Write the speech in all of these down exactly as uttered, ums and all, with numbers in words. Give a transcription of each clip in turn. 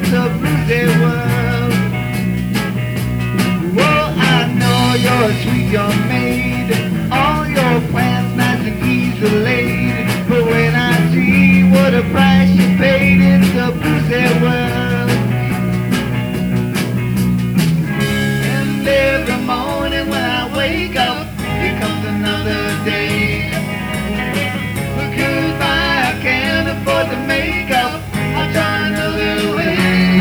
It's a bluesy world. Well, I know you're a sweet young maid, all your plans nice and easy laid. But when I see what a price you paid, it's a bluesy world. And every morning when I wake up, here comes another day. Goodbye, I can't afford to make up, I'll try another way.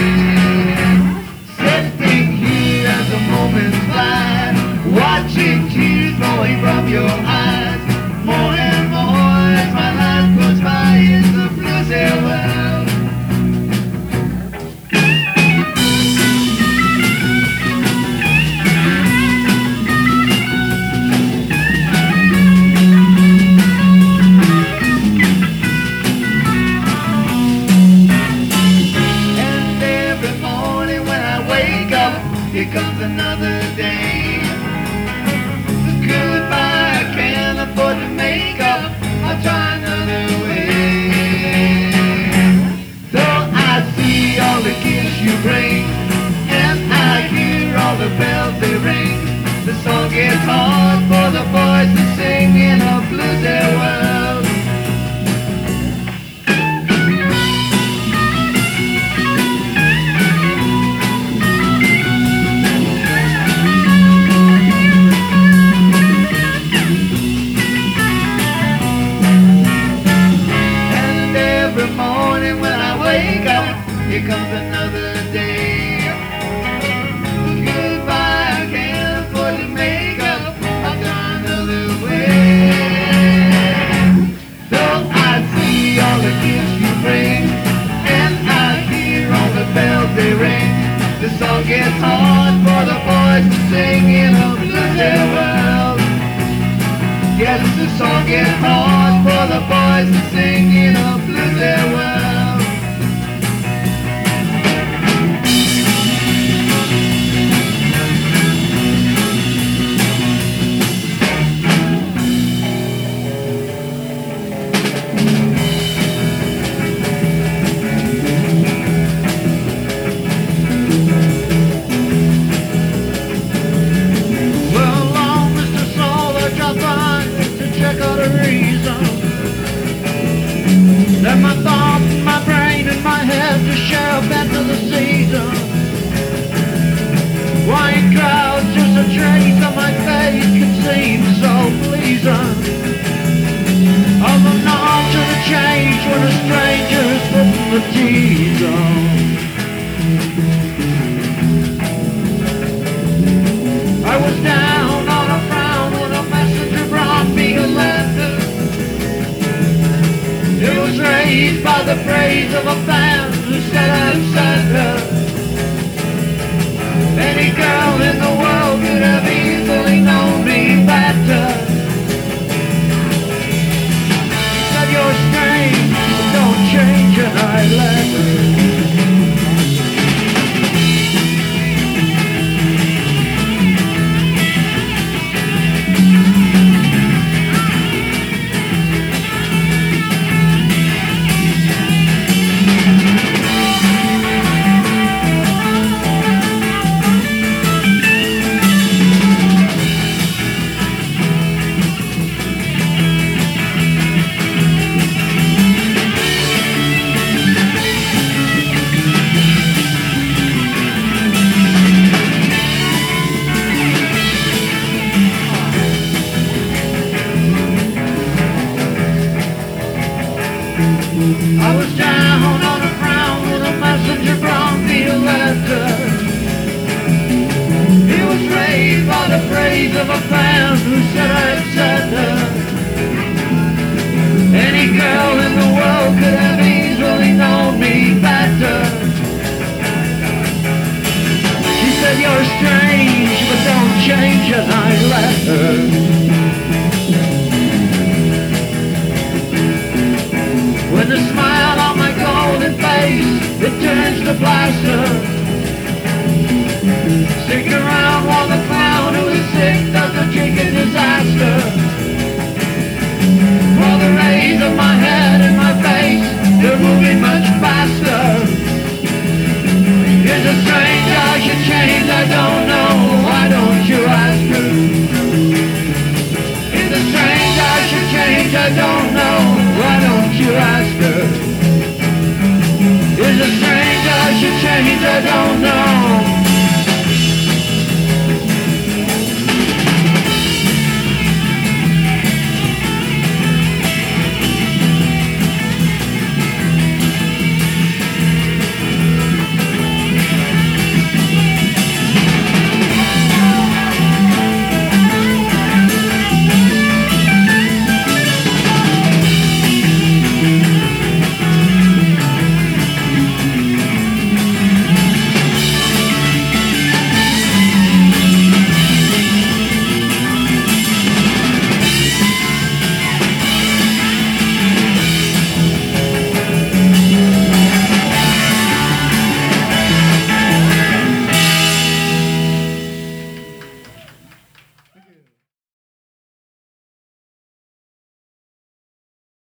Sitting here as the moments fly, watching tears flowing from your eyes. More and more as my life goes by, it's the bluesy world. Here comes another day. Goodbye, I can't afford to make up, I'll try another way. Though I see all the gifts you bring, and I hear all the bells they ring, the song gets hard for the boys to sing in a bluesy world. Here comes another day. Goodbye, I can't afford to make up, I'll try another way. Though I see all the gifts you bring, and I hear all the bells they ring, the song gets hard for the boys to sing in a bluesy world. Yes, the song gets hard for the boys to sing in a bluesy world. Let my thoughts, my brain and my head just share up into the season. White clouds, just a trace on my face can seem so pleasing. Of the norm to the change when a stranger is putting the tease on. I was down on a frown when a messenger brought me a letter. It was raised by the praise of a fan who said I'd send her. Any girl in the world could have easily known me better. She said you're strange, but don't change, and I let her. I was down on the ground when a messenger brought me a letter. He was raised by the praise of a fan who said I'd send her. Any girl in the world could have easily known me better. She said you're strange, but don't change, and I let her. When the smile on my golden face, it turns to plaster. Stick around while the clown who is sick does a drink in his eye. don't know, why don't you ask her? Is it strange how she changed? I don't know.